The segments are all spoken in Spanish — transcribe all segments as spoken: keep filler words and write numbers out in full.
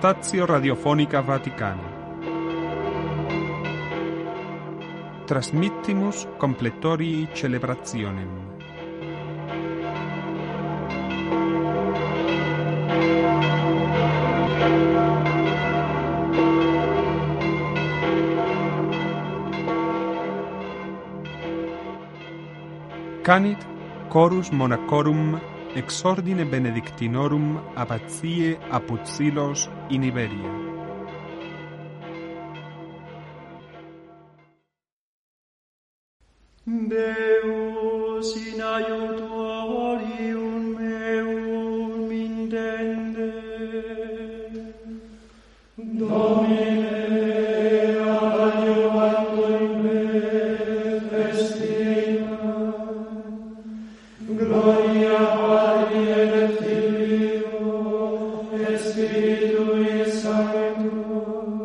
Stazio Radiofonica Vaticana. Transmittimus completorii celebrationem. Canit chorus monacorum ex ordine benedictinorum abbatiae Apuzzilos in Iberia. Deus in aiutorium meum intende. Domine adiuvantur me festina. Gloria Patri et Filio et Spiritui Sancto.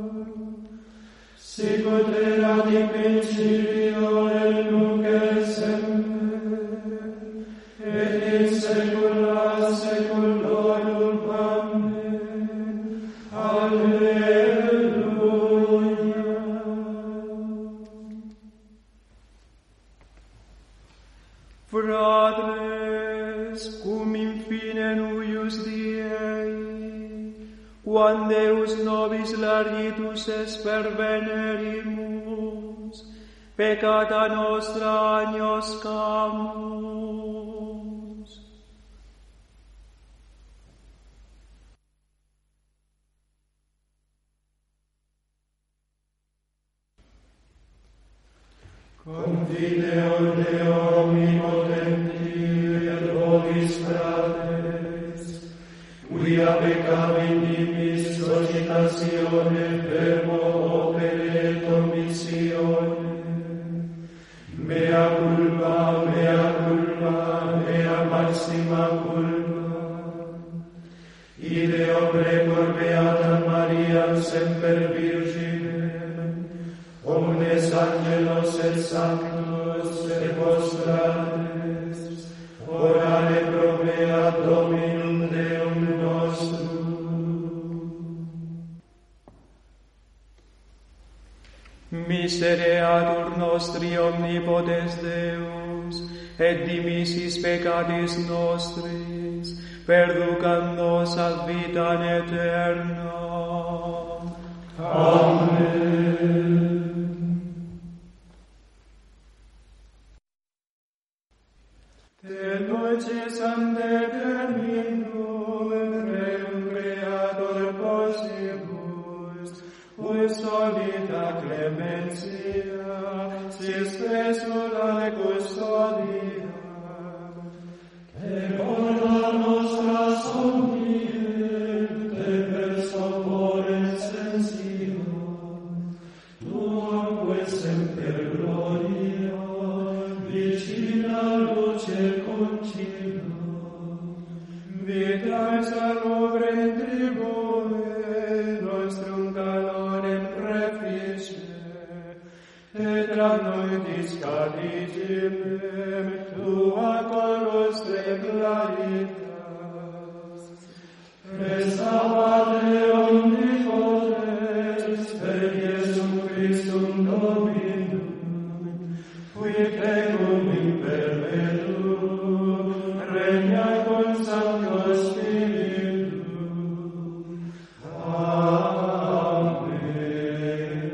Sicut erat in principio et nunc et semper et in saecula saeculorum. Amen. Alleluia. Fratres, cum in fine nuius diei, quam Deus nobis largitus es pervenerimus, peccata nostra agnoscamus. Confideo Deo omnipotenti et vobis fratres, quia peccavit nimis cogitatione fermo opere et omissione, mea culpa, mea culpa, mea maxima culpa. Ideo precor beatam Mariam semper Virginem, omnes angelos et sanctos et postrates, orare pro mea Dominum Deum nostrum. Misereatur nostri omnipotens Deus, et dimissis peccatis nostris, perducam nos ad vitam aeterna. Amen. De noces ante terminum reum creator possibus, ut solita clementia, si spesula custodia, che bona nostra somniente per sopore sensio, tuamque semper gloria, vicina luce concina, vita et salubre in tribune, nostrum calorem prefice, et tra noi discadigimem tua collustre claritas. Presta Patre omnipotens, per Iesum Christum Dominum, qui tecum in perpetuum, regnat con Sancto Spiritum. Amen.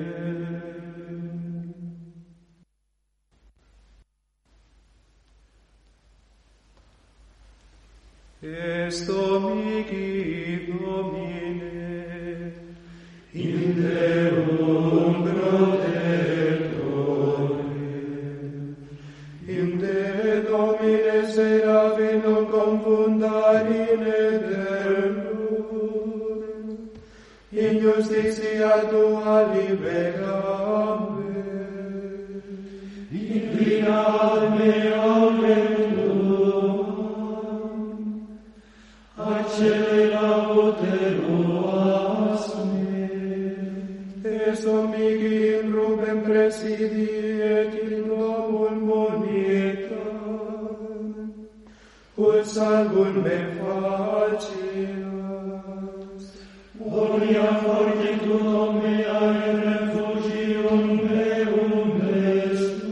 Est mihi Domine, in Deum protectore, in Dei Domine serafim non confundar in eternum, in justitia tua liberame, inclinat me aumentum, accelera poteruas me, esto mihi in rubem presidi et in domum bonitam, ut salvum me facias, Gloria fortitudo mea et refugium meum est tu.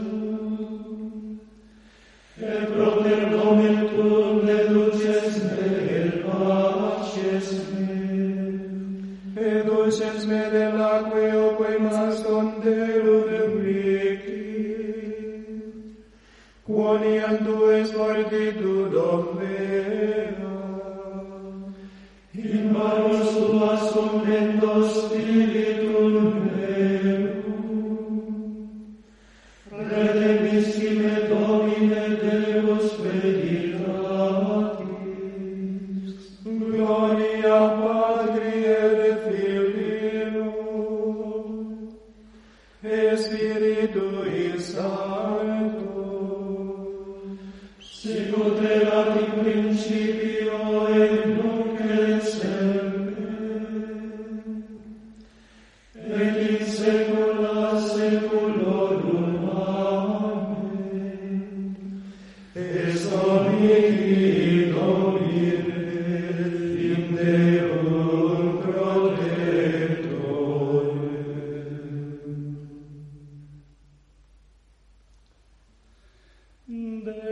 Et propter nomen tuum deduces me et paces me. Et dulces me del aqueo quae mas condeludem victi. Quoniam tu es fortitudum mea. In manos tuas summendo spiritum meum. Redempissime Domine Deus veritatis. Gloria Patri et Filio et Spiritui Sancto. Sicut erat in principio et nunc et semper, et in saecula saeculorum. Amen. Esto mihi Domine, in Deum protectore. De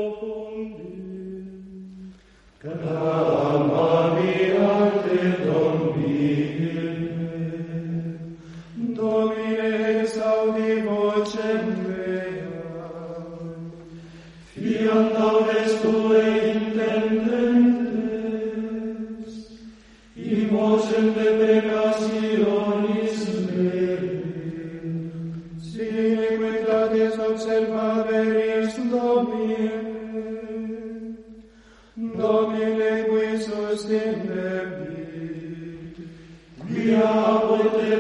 profundis clamavi a te, Domine. Domine, exaudi vocem mea. Fiat audes tue intendentes, in vocem deprecationis mei. Sine quitates observaveris, Domine, Domine qui sustinebit, quia apud te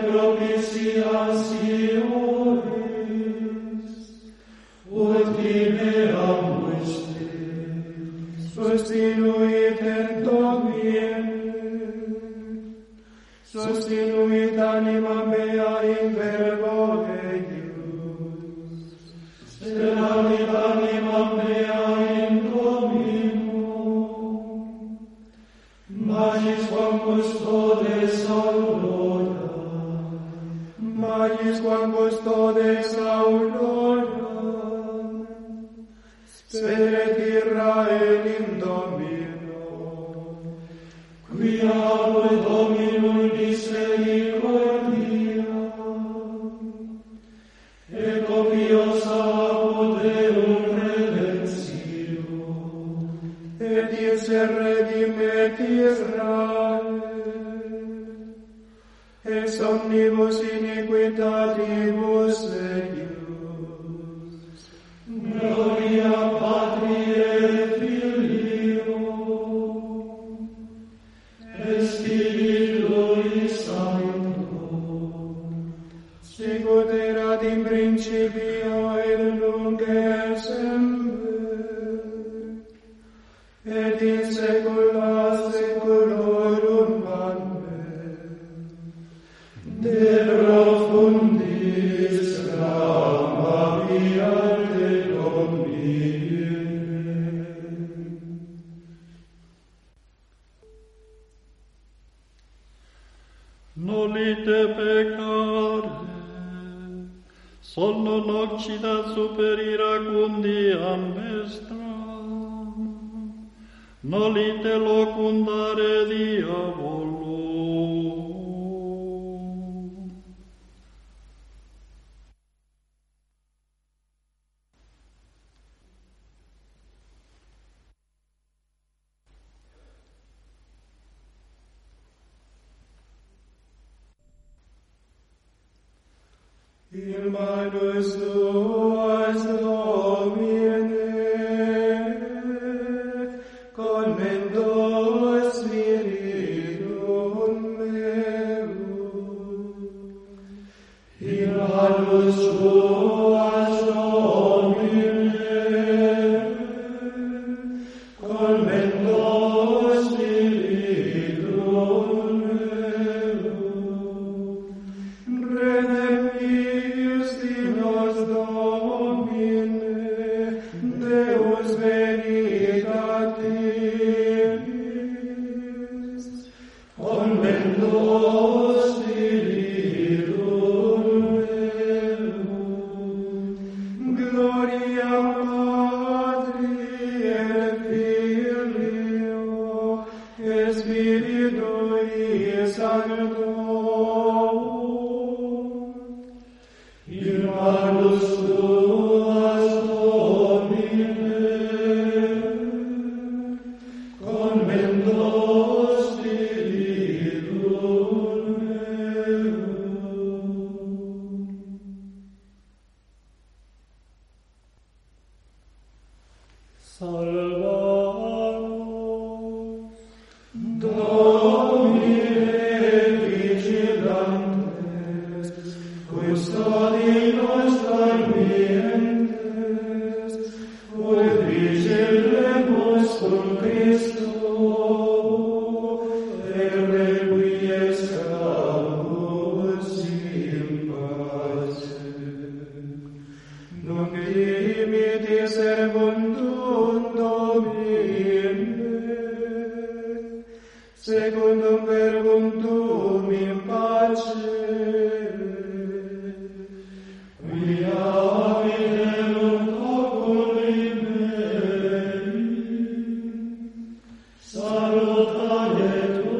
propitiationis, ultime amuste, sustinuit et Domine, sustinuit anima mea in verbo eius, stenavit anima mea in Domino, magis quam custodes aurora, magis quam custodes aurora, speret Israel in Domino, quia apud Dominum misericordia, et copiosa apud Deum redemptio, et isse redimet Israel, ex omnibus iniquitatibus eius. Gloria Patri et Filio et Spiritui Sancto, sicut erat in principio et nunc et semper, et in saecula saeculorum. Amen. De profundis clamavi a te, Domine. Nolite peccare, sol non occidat super iracundiam vestram, nolite locundare diabolum. In manus tuas, Domine, commendo spiritum meum. In manus tuas, Domine, commendo spiritum meum. Redemptius nos Domine, Deus veritatis, commendo custodinos dormientes, ut vigilemus cum Christo, et requiescamus in pace. Nunc dimiti servuntum Domine, secundum verbum tuum in pace, quia viderunt oculi mei, salutare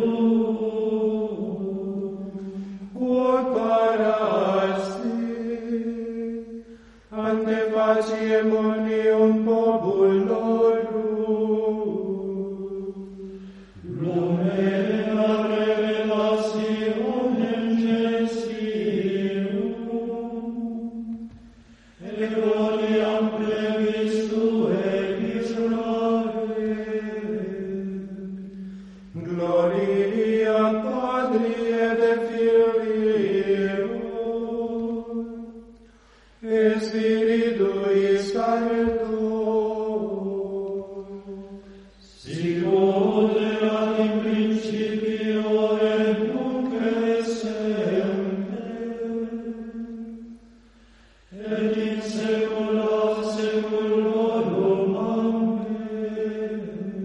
tuum, quod parasti, ante faciem omnium populorum, lumina revelationem Gentium, et gloriam plebis Tuae Israel. Gloria Patri et Filio et Spiritui Sancto, sicut erat in principio et nunc et semper, et in saecula saeculorum. Amen.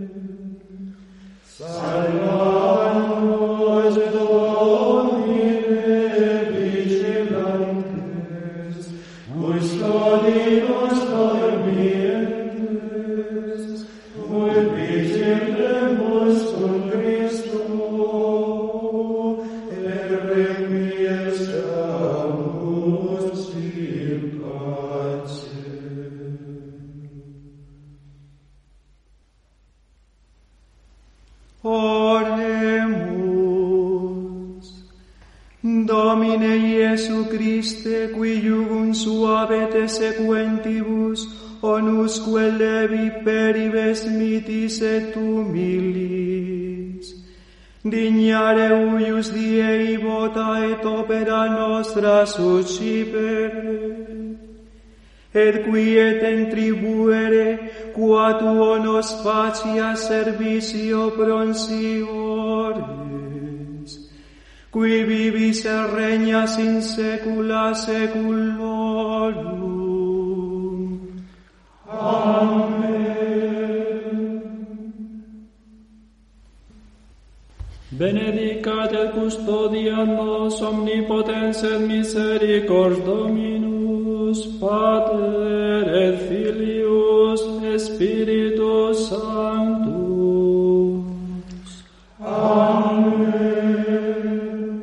Salvamus Domine vigilantes, custodinos dormientes, ut vigilemus cum Christo, et requiescamus in pace. Oremus. Domine Iesu Christe, qui jugum suave te sequentibus, onusque levi peribes mitis et humilis. Dignare uius diei vota et opera nostra suscipere, et quietem tribuere, qua tuo nos facias servicio pronsiores, qui vivis et regnas in saecula saeculorum. Amen. Benedicat et custodiat nos omnipotens et misericords Dominus, Pater et Filius et Spiritus Sanctus. Amen.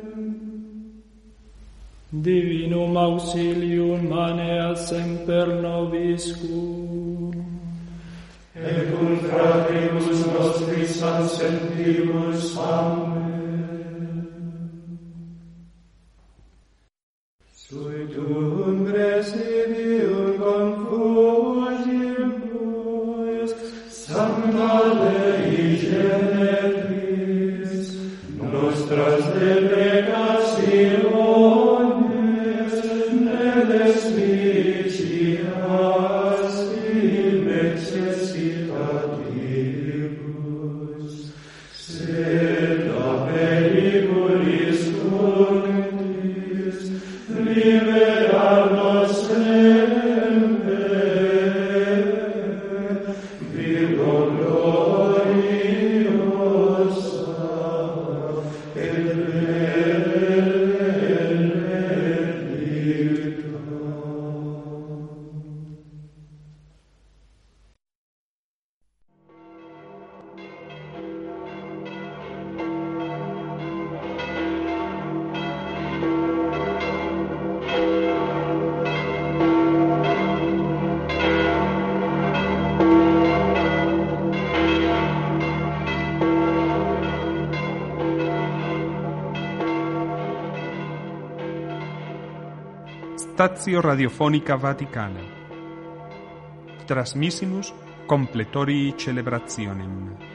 Divinum auxilium maneat semper nobiscum, et cum fratribus nostris ansentibus. Amen. Sui tuum presidium confugimus, Sancta Dei Genetris, nostras deprecationes, ne despicias in necessitatibus, sed a periculis cunctis, liberar nos semper, Virgo gloriosa, et benedicta. Statio Radiofonica Vaticana. Transmissimus completori celebrationem.